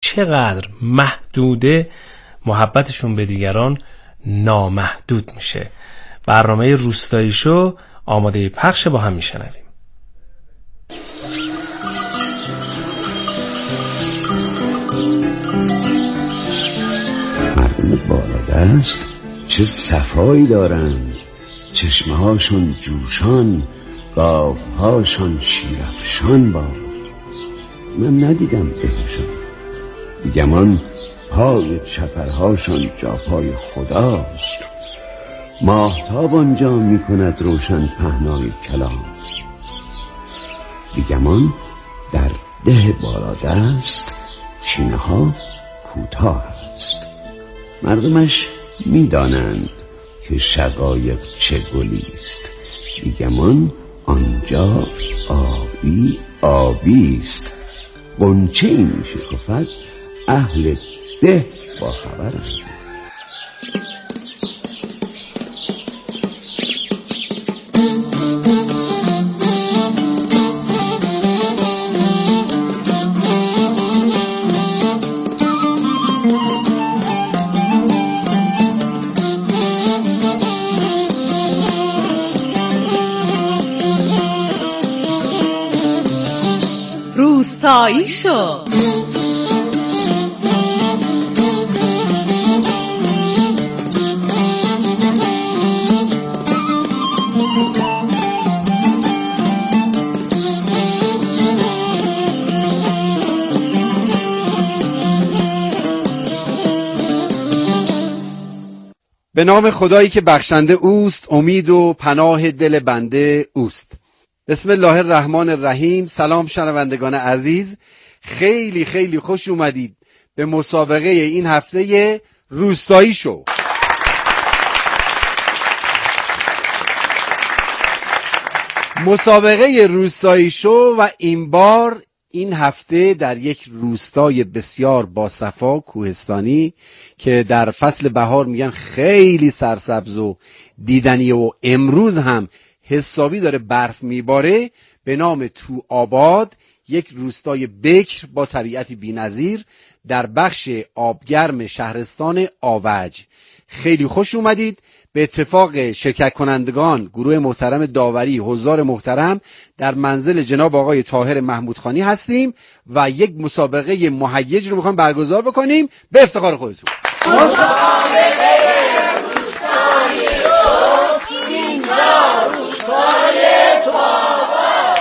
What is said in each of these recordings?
چقدر محدوده محبتشون به دیگران نامحدود میشه. برنامه روستایی شو آماده پخش، با هم میشنویم. مردم بالادست چه صفایی دارند، چشمهاشون جوشان، گاوهاشون شیرافشان با. من ندیدم دهشان، بیگمان پای چپرهاشون جا پای خداست. ماهتاب آنجا میکند روشن پهنای کلام، بیگمان در ده بالادست چینه ها کوتاه است. مردمش میدانند که شقایق چه گلیست، بیگمان آنجا آبی آبیست. غنچه می شکفد، اهل ده با خبرند. روستایی شو. به نام خدایی که بخشنده اوست، امید و پناه دل بنده اوست. بسم الله الرحمن الرحیم. سلام شنوندگان عزیز، خیلی خیلی خوش اومدید به مسابقه این هفته روستایی شو. مسابقه روستایی شو و این بار این هفته در یک روستای بسیار باصفا کوهستانی که در فصل بهار میگن خیلی سرسبز و دیدنی و امروز هم حسابی داره برف میباره، به نام تو آباد، یک روستای بکر با طبیعتی بی‌نظیر در بخش آبگرم شهرستان آوج. خیلی خوش اومدید. به اتفاق شرکت کنندگان گروه محترم داوری، حضار محترم، در منزل جناب آقای طاهر محمودخانی هستیم و یک مسابقه مهیج رو میخوایم برگزار بکنیم به افتخار خودتون. مسابقه روستایی شو، اینجا روستای تو آباد.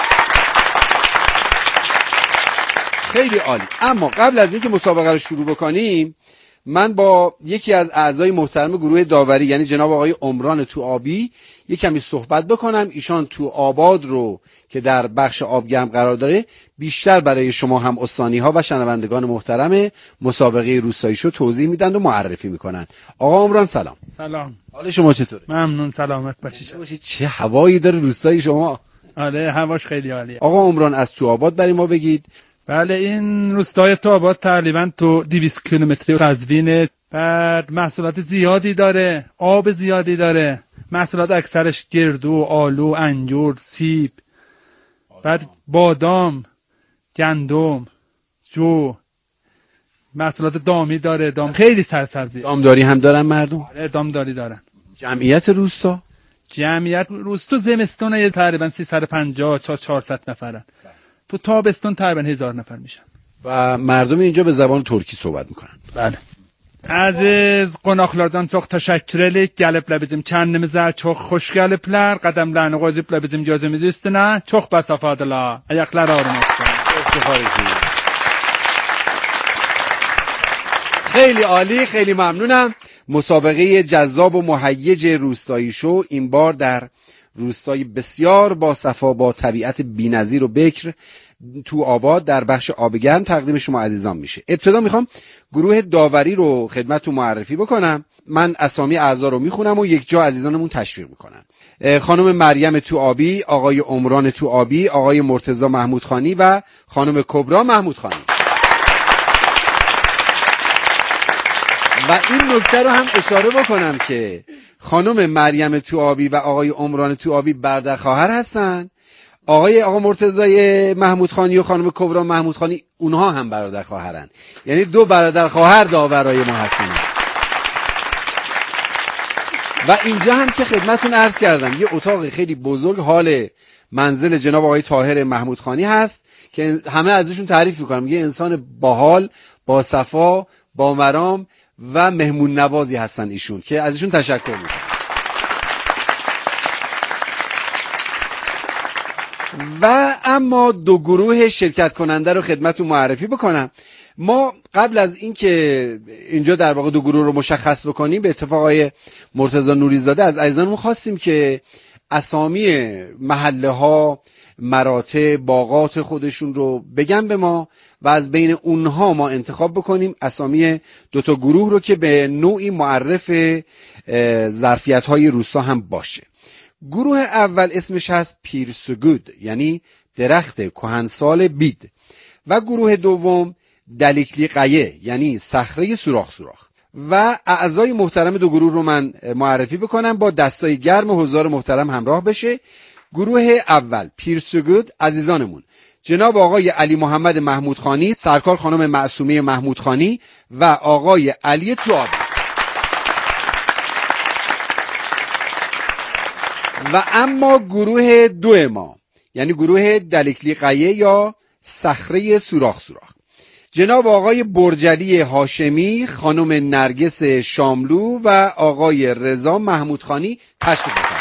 خیلی عالی. اما قبل از اینکه مسابقه رو شروع بکنیم، من با یکی از اعضای محترم گروه داوری یعنی جناب آقای عمران تو آبی یک کمی صحبت بکنم. ایشان تو آباد رو که در بخش آبگرم قرار داره بیشتر برای شما هم استانی ها و شنوندگان محترم مسابقه روستایی شو توضیح میدن و معرفی میکنن. آقا عمران سلام. سلام. حال شما چطوره؟ ممنون، سلامت باشید. چه هوایی داره روستای شما؟ آره هواش خیلی عالیه. آقا عمران از تو آباد برای ما بگید. بله، این روستای تو آباد تقریبا تو 200 کیلومتری قزوینه. بعد محصولات زیادی داره، آب زیادی داره. محصولات اکثرش گردو، آلو، انجور، سیب، بعد بادام، گندم، جو، محصولات دامی داره. دام خیلی سرسبزی. دامداری هم دارن مردم؟ آره دامداری دارن. جمعیت روستا؟ جمعیت روستا زمستون تقریبا 350 تا 400 نفرن. تو تابستون تقریبا 1000 نفر میشن و مردم اینجا به زبان ترکی صحبت میکنن. بله. Aziz qonaqlardan çox təşəkkür edirik. Gəliblər bizim kəndimizə, çox xoş gəliblər. Qədəmlərini qoyublar bizim gözümüz üstünə. Çox bəsafadılar. Ayaqları ağrım olsun. خیلی عالی، خیلی ممنونم. مسابقه جذاب و مهیج روستایی شو این بار در روستای بسیار با صفا با طبیعت بی‌نظیر و بکر تو آباد در بخش آبگرم تقدیم شما عزیزان میشه. ابتدا میخوام گروه داوری رو خدمتتون معرفی بکنم. من اسامی اعضا رو میخونم و یک جا عزیزانمون تشویق میکنن. خانم مریم تو آبی، آقای عمران تو آبی، آقای مرتضی محمودخانی و خانم کبرا محمودخانی. و این نکته رو هم اشاره بکنم که خانم مریم تو آبی و آقای عمران تو آبی برادر خواهر هستن. آقا مرتضی محمودخانی و خانم کبرا محمودخانی اونها هم برادر خواهرن، یعنی 2 برادر خواهر داورای ما هستن. و اینجا هم که خدمتون عرض کردم یه اتاق خیلی بزرگ حال منزل جناب آقای طاهر محمودخانی هست که همه ازشون تعریف میکنم، یه انسان باحال، با صفا، با مرام و مهمون نوازی هستن ایشون که ازشون تشکر میکنم. و اما 2 گروه شرکت کننده رو خدمتتون معرفی بکنم. ما قبل از اینکه اینجا در واقع 2 گروه رو مشخص بکنیم، به اتفاق آقای مرتضی نوری‌زاده از عزیزانمون خواستیم که اسامی محله ها، مراتع، باغات خودشون رو بگن به ما و از بین اونها ما انتخاب بکنیم اسامی 2 تا گروه رو که به نوعی معرف ظرفیت های روستا هم باشه. گروه اول اسمش هست پیرسگود، یعنی درخت کهنسال بید، و گروه دوم دلیکلی قیه، یعنی صخره سوراخ سوراخ. و اعضای محترم 2 گروه رو من معرفی بکنم با دستای گرم حضار محترم همراه بشه. گروه اول پیرسگود، عزیزانمون جناب آقای علی محمد محمودخانی، سرکار خانم معصومه محمودخانی و آقای علی توابی. و اما گروه 2 ما، یعنی گروه دلیکلی قیه یا صخره سوراخ سوراخ، جناب آقای برجلی هاشمی، خانم نرگس شاملو و آقای رضا محمودخانی تشریف بفرمایید.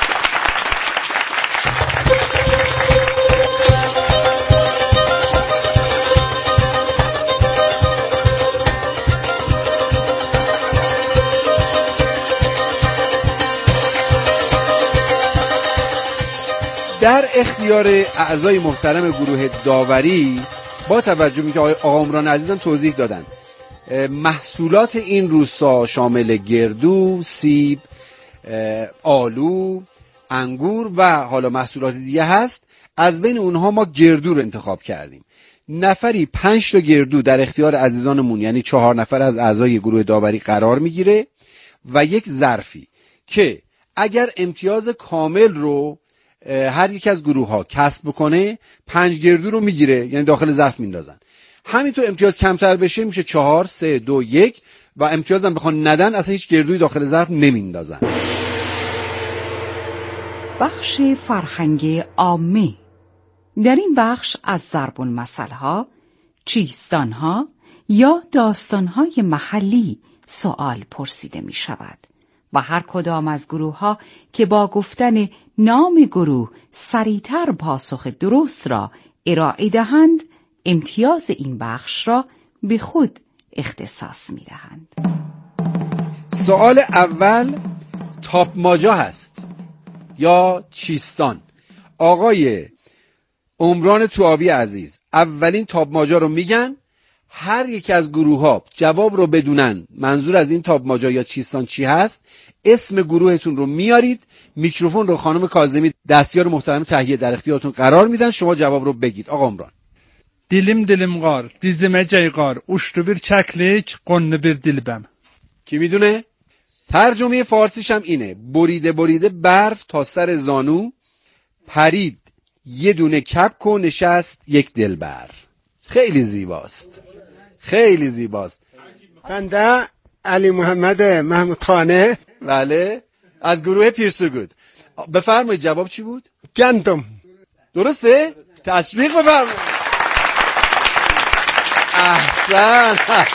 در اختیار اعضای محترم گروه داوری با توجه به که آقا عمران عزیزم توضیح دادن، محصولات این روستا شامل گردو، سیب، آلو، انگور و حالا محصولات دیگه هست. از بین اونها ما گردو رو انتخاب کردیم. نفری 5 تا گردو در اختیار عزیزانمون، یعنی 4 نفر از اعضای گروه داوری قرار میگیره و یک ظرفی که اگر امتیاز کامل رو هر یک از گروه ها کسب بکنه 5 گردو رو میگیره، یعنی داخل ظرف میندازن. همینطور امتیاز کمتر بشه میشه 4 3 2 1 و امتیاز هم بخوان ندن اصلا هیچ گردوی داخل ظرف نمیندازن. بخش فرهنگ عامه. در این بخش از ضرب المثل ها، چیستان ها یا داستان های محلی سوال پرسیده می شود و هر کدام از گروه ها که با گفتن نام گروه سریعتر پاسخ درست را ارائه دهند امتیاز این بخش را به خود اختصاص می دهند. سوال اول تاپ ماجا هست یا چیستان. آقای عمران توابی عزیز اولین تاپ ماجا رو میگن، هر یک از گروه ها جواب رو بدونن منظور از این تاپ ماجا یا چیستان چی هست، اسم گروهتون رو میارید، میکروفون رو خانم کاظمی دستیار محترم تهیه در اختیارتون قرار میدن، شما جواب رو بگید. آقا عمران. Dilim qar, dizime cayqar, uçtu bir çəklik, qonlu bir dilbəm. کی میدونه؟ ترجمه فارسیش هم اینه: بریده بریده برف تا سر زانو، پرید یه دونه کپک و نشست یک دلبر. خیلی زیباست، خیلی زیباست. بنده علی محمد محمودخانی، بله، از گروه پیرسگود. بفرمایید جواب چی بود؟ گندم. درسته؟ تشویق بفرمایید. احسن.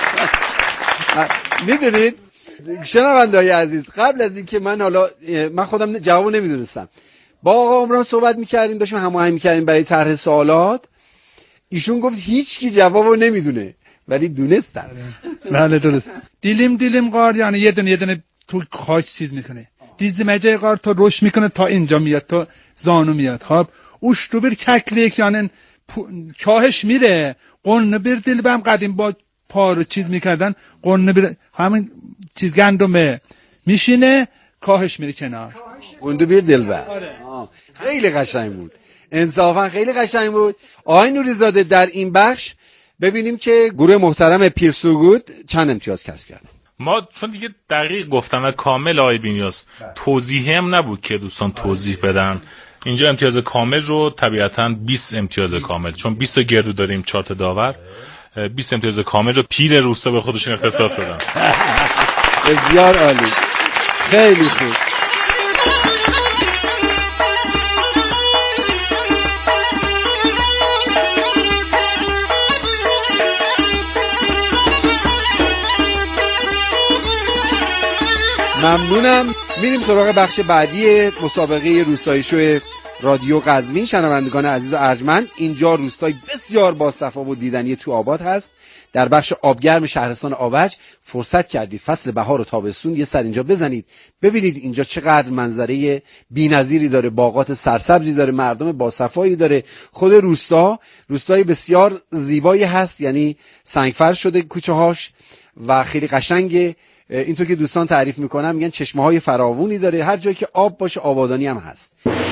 میدونید شنونده‌های عزیز، قبل از اینکه من خودم جوابو نمیدونستم، با آقا عمران صحبت میکردیم، داشتیم هماهنگ میکردیم برای طرح سوالات، ایشون گفت هیچ کی جوابو نمیدونه ولی دونستن. بله درست. دیلیم قار یعنی یه دونه تو خاک چیز میکنه. دیزime cayqar تا روش میکنه تا اینجا میاد، تا زانو میاد. خب uçtu bir çəklik یعنی کاهش میره. قرن بر دلبم قدیم با پارو چیز میکردن، قرن بر همین چیز گندمه میشینه کاهش میره کنار. قرن بر دلبر. خیلی قشنگ بود، انصافا خیلی قشنگ بود. آقای نوری‌زاده در این بخش ببینیم که گروه محترم پیرسگود چند امتیاز کسب کرد. ما چون دیگه دقیق گفتم و کامل آقای بینیاز توضیحی هم نبود که دوستان توضیح بدن، اینجا امتیاز کامل رو طبیعتاً 20 امتیاز کامل، چون 20 تا گردو داریم 4 تا داور، 20 امتیاز کامل رو پیر روستا به خودشون اختصاص دادن. بسیار عالی، خیلی خوب. ممنونم. میریم سراغ بخش بعدی مسابقه روستایی شو رادیو قزوین. شنوندگان عزیز و ارجمند، اینجا روستای بسیار باصفا و دیدنی تو آباد هست. در بخش آبگرم شهرستان آوج فرصت کردید فصل بهار و تابستون یه سر اینجا بزنید، ببینید اینجا چقدر منظره بی‌نظیری داره، باغات سرسبزی داره، مردم باصفایی داره. خود روستای بسیار زیبایی هست، یعنی سنگفرش شده کوچه هاش و خیلی قشنگه. اینطور که دوستان تعریف میکنن میگن چشمه های فراوونی داره، هر جایی که آب باشه آبادانی هم هست.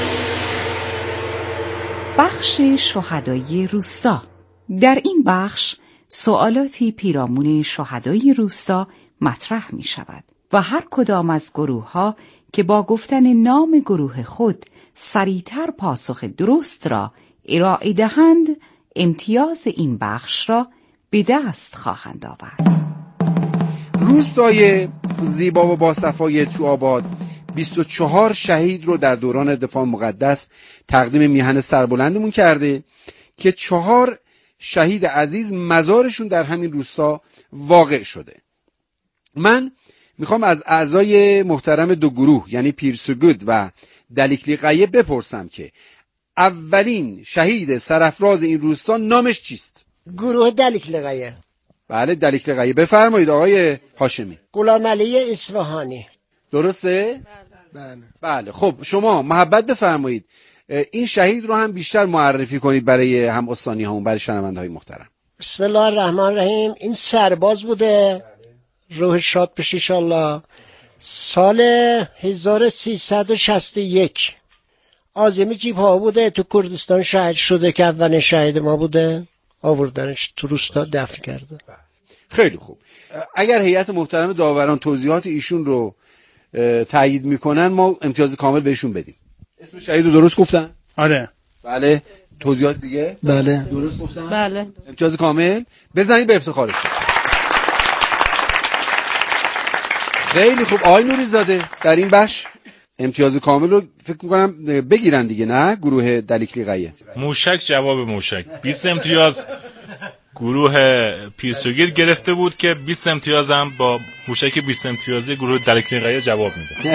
بخش شهدای روستا. در این بخش سوالاتی پیرامون شهدای روستا مطرح می شود و هر کدام از گروه ها که با گفتن نام گروه خود سریعتر پاسخ درست را ارائه دهند امتیاز این بخش را به دست خواهند آورد. روستای زیبا و باصفای تو آباد 24 شهید رو در دوران دفاع مقدس تقدیم میهن سربلندمون کرده که 4 شهید عزیز مزارشون در همین روستا واقع شده. من میخوام از اعضای محترم دو گروه یعنی پیرسوگود و دلیکلی قیه بپرسم که اولین شهید سرافراز این روستا نامش چیست؟ گروه دلیکلی قیه. بله دلیکلی قیه. بفرمایید آقای هاشمی. غلام علی اصفهانی. درسته؟ بله. خب شما محبت بفرمایید این شهید رو هم بیشتر معرفی کنید برای هم استانی همون، برای شنونده‌های محترم. بسم الله الرحمن الرحیم. این سرباز بوده، روح شاد بشه انشالله. سال 1361 عازم جیب‌ها بوده، تو کردستان شهید شده که اولین شهید ما بوده، آوردنش تو روستا دفن کرده. خیلی خوب. اگر هیئت محترم داوران توضیحات ایشون رو تایید میکنن ما امتیاز کامل بهشون بدیم. اسم شهید رو درست گفتن؟ آره. بله. توضیحات دیگه؟ بله. درست گفتن؟ بله. امتیاز کامل بزنید به افتخارش. خیلی خوب. آقای نوری زاده در این بخش امتیاز کامل رو فکر میکنم بگیرن دیگه، نه؟ گروه دلیکلی قیه. موشک جواب موشک 20 امتیاز گروه پیرسوگیر گرفته بود که 20 امتیاز هم با موشک 20 امتیازی گروه دلیکلی قیه جواب میده.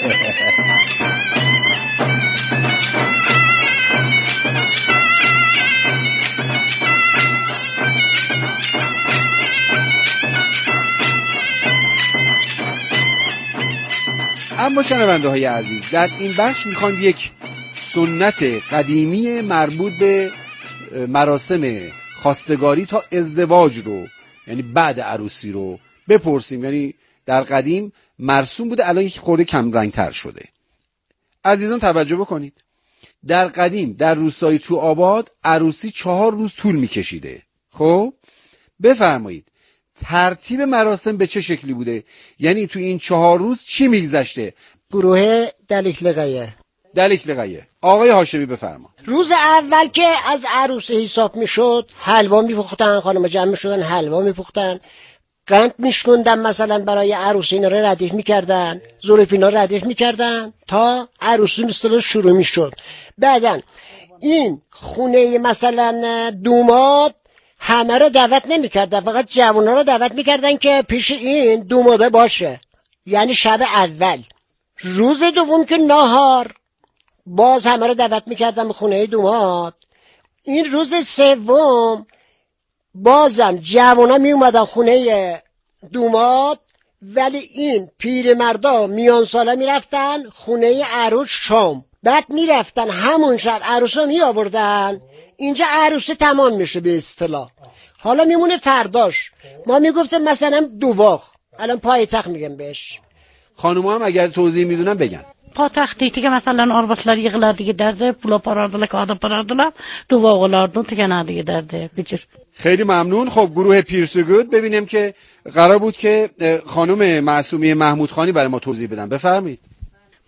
اما شنونده های عزیز در این بخش میخوام یک سنت قدیمی مربوط به مراسم خواستگاری تا ازدواج رو، یعنی بعد عروسی رو بپرسیم. یعنی در قدیم مرسوم بوده، الان یک خورده کم رنگ تر شده. عزیزان توجه بکنید، در قدیم در روستای تو آباد عروسی 4 روز طول میکشیده. خب بفرمایید ترتیب مراسم به چه شکلی بوده؟ یعنی تو این 4 روز چی میگذشته؟ گروه دلیکلی قیه. دلیکلی قیه. آقای هاشمی بفرما. روز اول که از عروسی حساب میشد حلوا میپختن، خانم جمع میشدن حلوا میپختن، قند میشکندن مثلا برای عروسی، اینا رو ردیف میکردن، ظروفینا ردیف میکردن تا عروسی مثلا شروع میشد. بعدن این خونه مثلا دوماد همه رو دعوت نمیکردن، فقط جوونا رو دعوت میکردن که پیش این دوماده باشه، یعنی شب اول. روز دوم که نهار باز همه رو دعوت میکردن به خونه دوماد. این روز سوم بازم جوونا می اومدن خونه دوماد، ولی این پیرمردا میان سالا میرفتن خونه عروس شام. بعد میرفتن همون شب عروسا می آوردن، اینجا عروسی تمام میشه به اصطلاح. حالا میمونه فرداش، ما میگفتیم مثلا دواخ، الان پایتخت میگم بهش. خانوما هم اگر توضیح میدونن بگن. Paytaxtda məsələn arvadlar yığılardı gedərdi, pula parardılar, qadın parardılar, duvaq olardı, tükənərdi gedərdi, biçir. خیلی ممنون. خب گروه پیرسوگود ببینیم که قرار بود که خانم معصومی محمودخانی برای ما توضیح بدن. بفرمایید.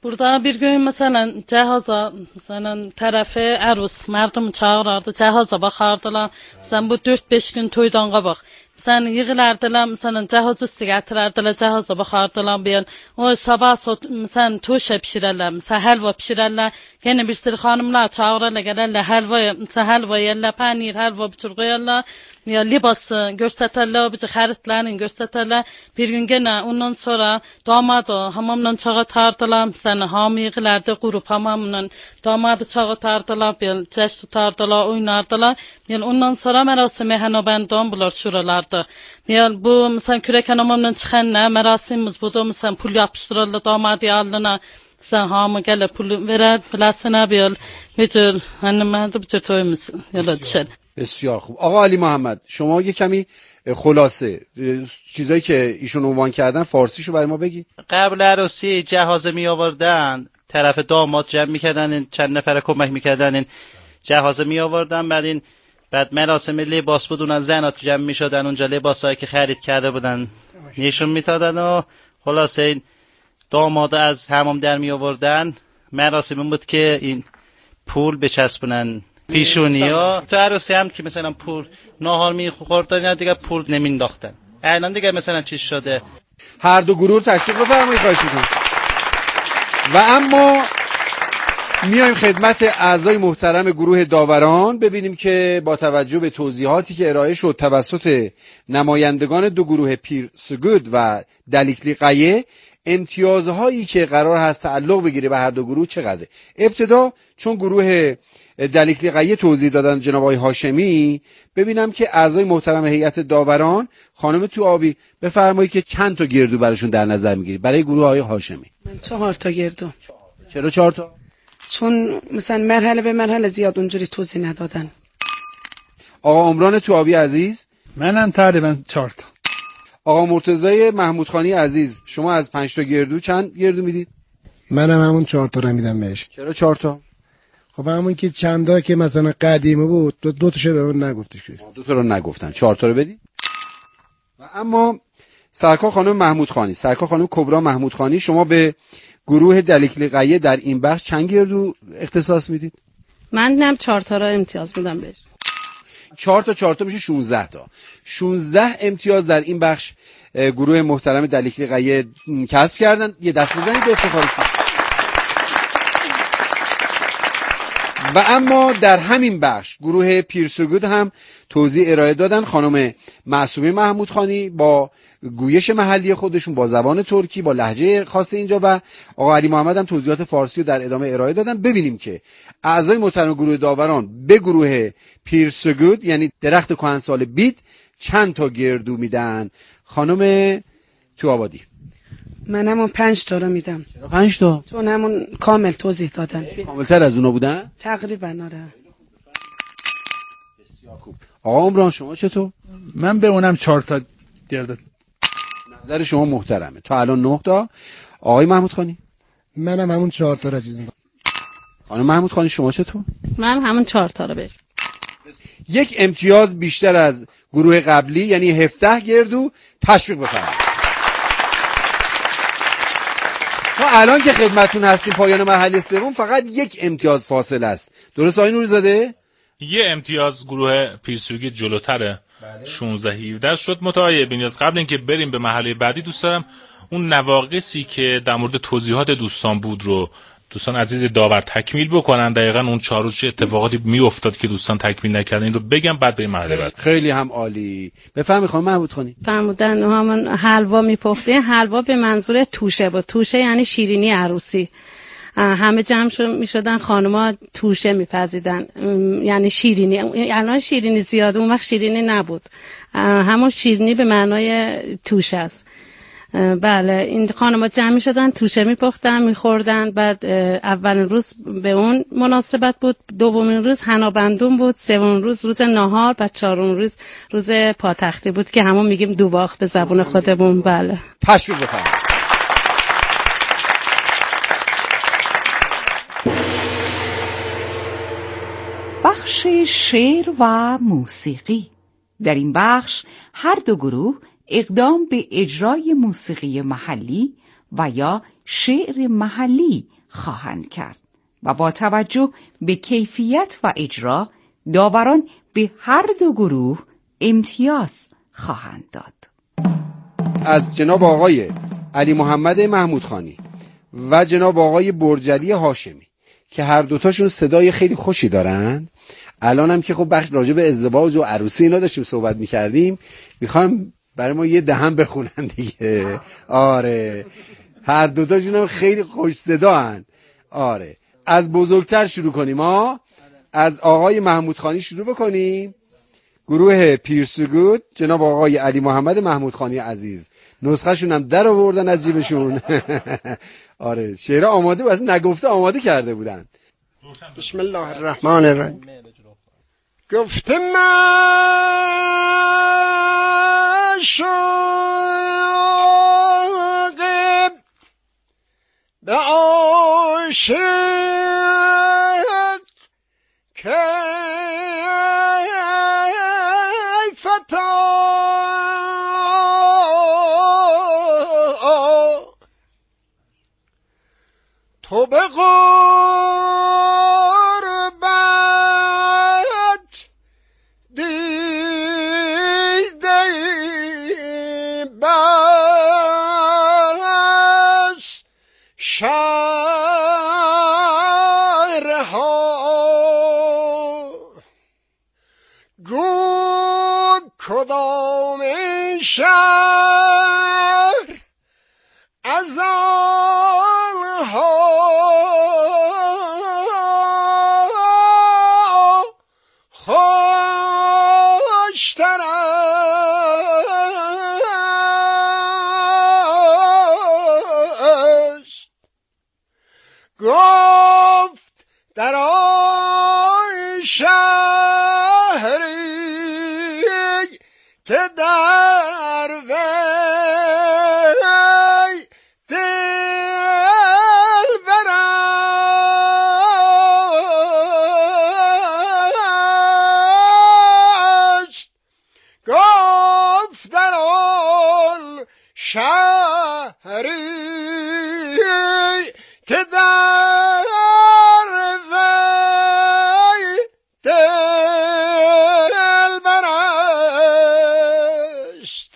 Burada bir gün mesela cehaza, mesela tarafı arus, merdum çağırardı, cehaza bakardılar. Mesela bu 4-5 gün toydan qabaq. Mesela yığılardılar, mesela cehaz üstü getirerdiler, cehaza bakardılar. Bir o sabah mesela tuşa pişirerler, mesela helva pişirerler. Gene bir sürü hanımlar çağırırlar, gelirler helva, mesela helva yerler, panir, helva biçir koyarlar. Ya libası gösterlerler, biçir xaritlerini gösterlerler. Bir gün gene ondan sonra damadı hamamdan çağa tartılar, mesela hamiyğilerde grup hamamdan damadı çağa tartılar, bir ceş tutardılar, oynardılar. Yani ondan sonra merasimi henobendon bular şuralarda. Yani bu mesela küreken hamamdan çıkan ne merasimimiz bu da mesela pul yapıştırırlar damadı alnına. Sen hamı gelir pul verer, plasına bir biçir hanımlarda biçir toyumuz yola düşer. بسیار خوب. آقا علی محمد شما یه کمی خلاصه چیزایی که ایشون عنوان کردن فارسیشو برای ما بگی. قبل عروسی جهاز می آوردن، طرف داماد جمع میکردن، چند نفر کمک میکردن جهاز می آوردن. بعد مراسم لباس بود، اون زنات جمع میشدن اونجا، لباسایی که خرید کرده بودن نشون میدادن و خلاصه این داماد از حمام در می آوردن. مراسم بود که این پول بچسبونن پیشونیا. تو عروسی هم که مثلا پول ناهار میخوردن دیگه پول نمینداختن. الان دیگه مثلا چی شده؟ هر دو گروه تشویق بفرمایید خواهش می‌کنم. و اما میایم خدمت اعضای محترم گروه داوران ببینیم که با توجه به توضیحاتی که ارائه شد توسط نمایندگان دو گروه پیر سگود و دلیکلی قیه، امتیازهایی که قرار هست تعلق بگیره به هر دو گروه چقدره. ابتدا چون گروه دلیکلی قیه توضیح دادن جناب آقای هاشمی، ببینم که اعضای محترم هیئت داوران خانم تو آبی بفرمایید که چند تا گردو براشون در نظر میگیری برای گروه آقای هاشمی. من 4 تا گردو. چرا 4 تا؟ چون مثلا مرحله به مرحله زیاد اونجوری توضیح ندادن. آقا عمران تو آبی عزیز، منم تقریبا 4 تا. آقا مرتضی محمودخانی عزیز، شما از 5 تا گردو چند گردو میدید؟ منم همون 4 تا رو میدم بهش. چرا 4 تا؟ خب همون که چندا که مثلا قدیمی بود دو تاشو به اون نگفتش. 2 تا رو نگفتن، 4 تا رو بدید. و اما سرکار خانم محمودخانی، سرکار خانم کبرا محمودخانی، شما به گروه دلیکلی قیه در این بخش چند گردو اختصاص میدید؟ من 4 تا رو امتیاز میدم بهش. 4 تا میشه 16 تا. 16 امتیاز در این بخش گروه محترم دلیکلی قیه کسب کردن. یه دست بزنید به افتخارشون. و اما در همین بخش گروه پیرسگود هم توضیح ارائه دادن. خانم معصومه محمودخانی با گویش محلی خودشون با زبان ترکی با لهجه خاص اینجا و آقا علی محمد هم توضیحات فارسی رو در ادامه ارائه دادن. ببینیم که اعضای محترم گروه داوران به گروه پیرسگود یعنی درخت کهنسال بید چند تا گردو میدن. خانم تو آبادی. من همون 5 تا رو میدم. چرا 5 تا؟ چون همون کامل توضیح دادن. کاملتر از اونا بودن؟ تقریبا آره. بسیار خوب. آقا عمران شما چطور؟ من به اونم 4 تا گردو. نظر شما محترمه. تا الان 9 تا. آقای محمودخانی؟ منم همون 4 تا رو چیز می‌کنم. خانم محمودخانی شما چطور؟ من همون 4 تا رو بهش. یک امتیاز بیشتر از گروه قبلی یعنی 17 گردو تشویق بفرمایید. ما الان که خدمتتون هستیم پایان مرحله سوم فقط یک امتیاز فاصله است. درست آقای نوری‌زاده؟ یه امتیاز گروه پیرسوگی جلوتره. 16-17 شد. متوجه بینیاز قبل اینکه بریم به مرحله بعدی دوست دارم اون نواقصی که در مورد توضیحات دوستان بود رو دوستان عزیز داور تکمیل بکنن. دقیقاً اون 4 روز چه اتفاقاتی میافتاد که دوستان تکمیل نکردن این رو بگم بعد بریم مرحله بعد. خیلی هم عالی. بفرمایید خانم محمودخانی. فرمودن همون حلوا میپخته. حلوا به منظور توشه بود. توشه یعنی شیرینی عروسی. همه جمع میشدن خانم‌ها توشه میپزیدن یعنی شیرینی. الان شیرینی زیاد اون وقت شیرینی نبود. همون شیرینی به معنای توشه است. بله این خانم‌ها جمع می‌شدن توشه می‌پختن می‌خوردن. بعد اولین روز به اون مناسبت بود، دومین روز حنابندون بود، سومین روز ناهار، بعد چهارمین روز پاتختی بود که همون میگیم دوواخ به زبون خودمون. بله تشویق بفرمایید. بخش شعر و موسیقی. در این بخش هر دو گروه اقدام به اجرای موسیقی محلی و یا شعر محلی خواهند کرد و با توجه به کیفیت و اجرا داوران به هر دو گروه امتیاز خواهند داد. از جناب آقای علی محمد محمودخانی و جناب آقای برجلی هاشمی که هر دوتاشون صدای خیلی خوشی دارن، الان هم که خب بخش راجع به ازدواج و عروسی اینا داشتیم صحبت میکردیم، میخوام برای ما یه دهن بخونن دیگه. آره هر دوتاشون هم خیلی خوش صدا هن. آره از بزرگتر شروع کنیم از آقای محمودخانی شروع بکنیم. گروه پیرسوگود جناب آقای علی محمد محمودخانی عزیز، نسخه شون هم در آوردن از جیبشون. آره شعر آماده بود، نگفته آماده کرده بودن. بسم الله الرحمن الرحیم. گفته من شوق به عاشق که تو به غربت دیده بس شهرها گو کدام شهر از آنها خوشتر است. گفت در آن شهری که در وی دلبر است. گفت در آن شهری که در وی دلبر است.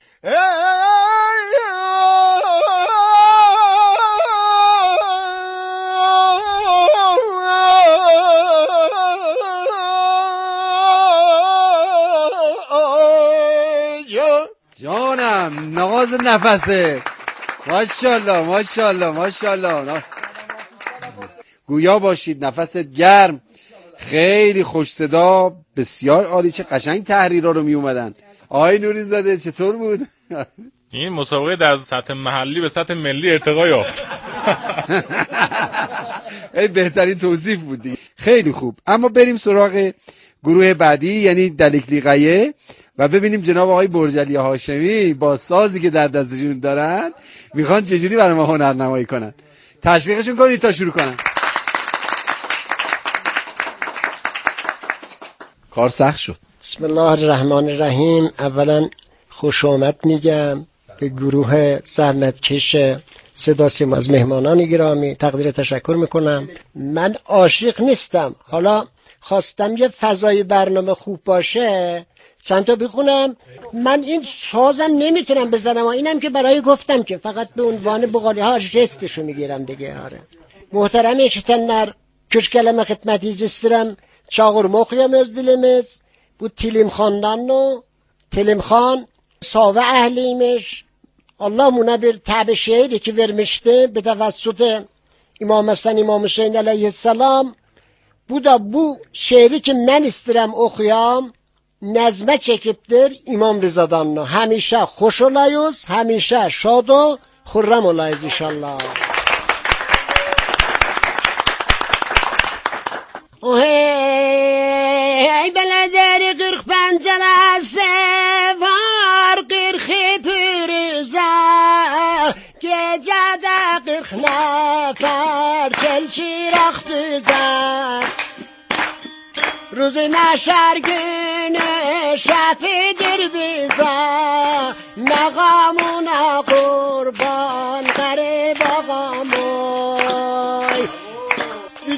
جانم نغاز نفسه. ماشاءالله ماشاءالله ماشاءالله. گویا باشید، نفست گرم، خیلی خوش صدا، بسیار عالی. چه قشنگ تحریرها رو می اومدن. آقای نوری زاده چطور بود؟ این مسابقه در سطح محلی به سطح ملی ارتقا یافت. ای بهترین توصیف بود دیگه. خیلی خوب. اما بریم سراغ گروه بعدی یعنی دلیکلی قیه و ببینیم جناب آقای برجلی هاشمی با سازی که در دستشون دارن میخوان چجوری برای ما هنرنمایی کنن. تشویقشون کنید تا شروع کنن. کار سخت شد. بسم الله الرحمن الرحیم. اولا خوش آمد میگم به گروه زحمتکش صدا سیما از مهمانان گرامی. تقدیر تشکر میکنم. من عاشق نیستم، حالا خواستم یه فضای برنامه خوب باشه چند تا بخونم. من این سازم نمیتونم بزنم، اینم که برای گفتم که فقط به عنوان بقالی ها جستشو میگیرم دیگه. آره محترم eşitenler, köşkeleme hizmetiz isterim. Çağırmoqyam öz dilimiz. Bu Tilimxandan o. Tilimxan Save ehliymiş. Allah buna bir tabi şehri ki vermişti. Bir tevessütü İmam Hasan İmam Hüseyin aleyhisselam. Bu da bu şehri ki ben istirem okuyam. Nezme çekiptir İmam Rıza'dan o. Hemişe hoş olayız. Hemişe şad o. Xurram olayız inşallah. Hey belederi 40 penceresi var 40 pürüze gecede 40 nefer çel çırak düzer Ruzi meşer günü şefidir bize megamuna kurban garip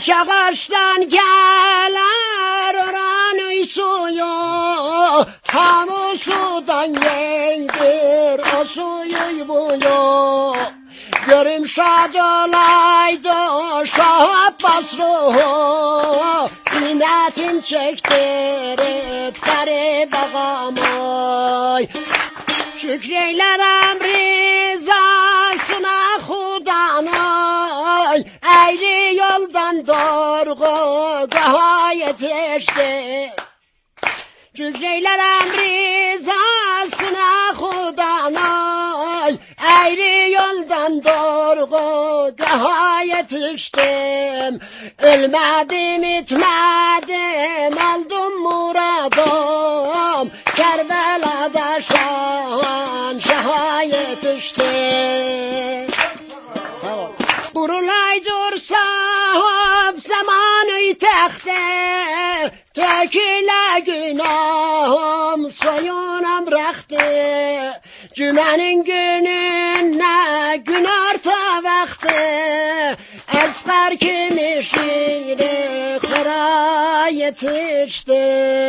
çağaçtan gelir oranı suyu, hamu sudan yeydir o suyu buyu. Görüm şad olaydı Şah Abbas ruhu, zinetin çektirip garip ağamoy. Şükreylerem rizasına Xudanay, eğri yoldan doğru gayet yetişti. Şükreylerem rizasına Xudanay, eğri yoldan doğru gayet yetiştim. Ölmedim itmedim aldım muradım, Kerbela'da şaha yetiştim. Sağ ol. Burulay dursam zamanı tekte, töküle günahım soyunam rəxti. Cümənin gününe gün arta vakti, Əsqər kimi şiiri xıra yetişti.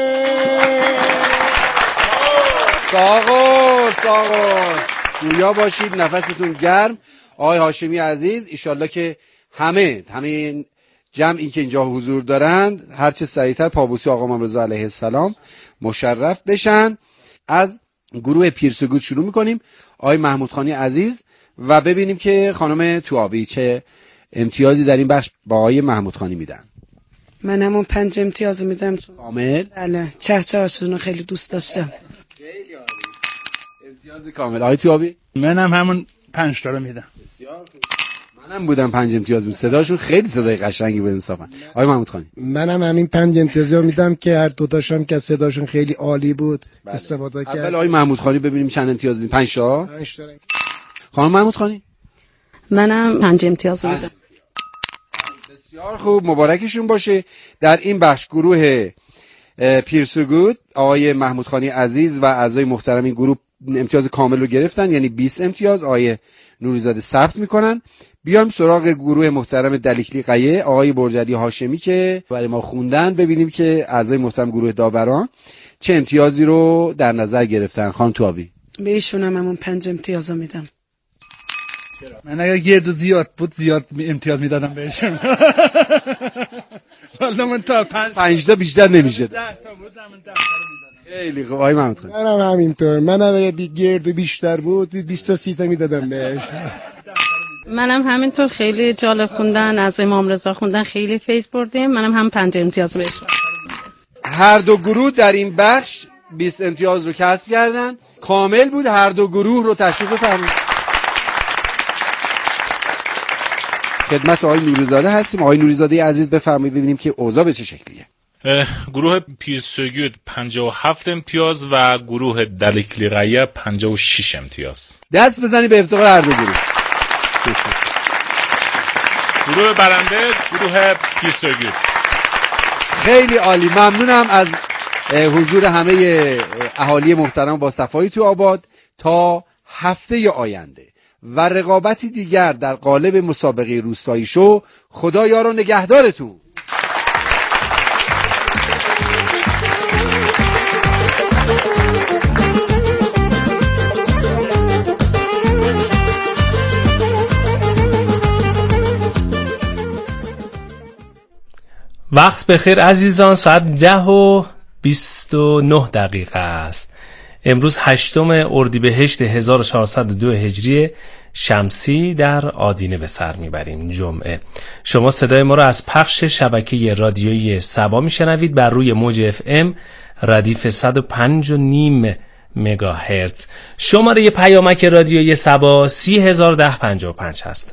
ساق گویا باشید، نفستون گرم. آقای هاشمی عزیز، ایشالله که همه این جمعی که اینجا حضور دارند هرچه سریعتر پابوسی آقا امام رضا علیه السلام مشرف بشن. از گروه پیرسگود شروع میکنیم، آقای محمود خانی عزیز، و ببینیم که خانم توابی چه امتیازی در این بخش با آقای محمود خانی میدن. من همون 5 امتیاز میدم. کامل؟ بله، چه‌چه‌هاشون رو خیلی دوست داشتم. خیلی عالی. امتیاز کامل. آقای توابی؟ منم همون 5 تا رو میدم. بسیار خوب. منم بودم 5 امتیاز میدم. صداشون خیلی صدای قشنگی بود انصافا. آقای محمود خانی؟ منم همین 5 امتیاز میدم که هر دو تاشون که صداشون خیلی عالی بود. بله. استفاده کرد. اول آقای محمود خانی ببینیم چند امتیاز میدین. 5 تا؟ 5 تا. خانم محمود خانی؟ منم 5 امتیاز میدم. بسیار خوب، مبارکشون باشه. در این بخش گروه پیرسگود آقای محمود خانی عزیز و اعضای محترم این گروه امتیاز کامل رو گرفتن، یعنی 20 امتیاز آقای نوریزاده ثبت میکنن. بیایم سراغ گروه محترم دلیکلی قیه آقای برجلی هاشمی که برای ما خوندن، ببینیم که اعضای محترم گروه داوران چه امتیازی رو در نظر گرفتن. خانم توابی؟ به ایشون هم همون 5 امتیاز میدم. من اگر گرد زیاد بود زیاد امتیاز میدادم بهشون. والا من تا 5 تا بیشتر نمیشه. 10 تا بود من 10 تا میدادم. خیلی خوب. آقای محمود خانی؟ منم همینطور. منم اگه گرد بیشتر بود 20 تا 30 تا میدادم بهش. منم همینطور خیلی جالب خوندن، از امام رضا خوندن خیلی فیض بردیم. منم هم 5 امتیاز بهش. هر دو گروه در این بخش 20 امتیاز رو کسب کردن. کامل بود. هر دو گروه رو تشریف بفرمایید. خدمت آقای نوریزاده هستیم. آقای نوریزاده عزیز بفرمایید ببینیم که اوضاع به چه شکلیه. گروه پیرسگود 57 امتیاز و گروه دلیکلی قیه 56 امتیاز. دست بزنید به افتخار هر دو گروه. گروه برنده گروه پیرسگود. خیلی عالی. ممنونم از حضور همه اهالی محترم با صفایی تو آباد. تا هفته آینده و رقابتی دیگر در قالب مسابقه روستایی شو، خدا یار و نگهدارتون. وقت بخیر عزیزان، ساعت 10:29 است. امروز 8 اردیبهشت 1402 هجری شمسی در آدینه به سر میبریم، جمعه. شما صدای ما را از پخش شبکه رادیویی سبا میشنوید بر روی موج FM ردیف 105.5 مگاهرتز. شماره پیامک رادیویی سبا 30105 هست،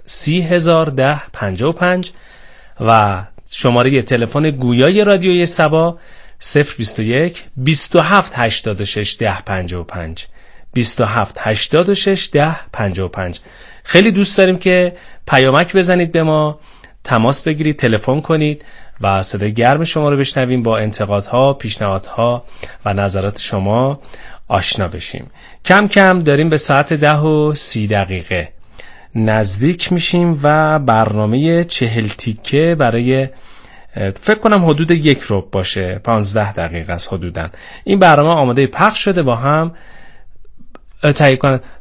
30105 و شماره تلفن گویای رادیویی سبا 021 27 86 1055 27 86 1055. خیلی دوست داریم که پیامک بزنید به ما، تماس بگیرید، تلفن کنید و صدای گرم شما رو بشنویم، با انتقادها، پیشنهادها و نظرات شما آشنا بشیم. کم کم داریم به ساعت 10:30 نزدیک میشیم و برنامه 40 تیکه برای فکر کنم حدود 1 ربع باشه، 15 دقیقه است حدوداً. این برنامه آماده پخش شده، با هم تهیه کنید.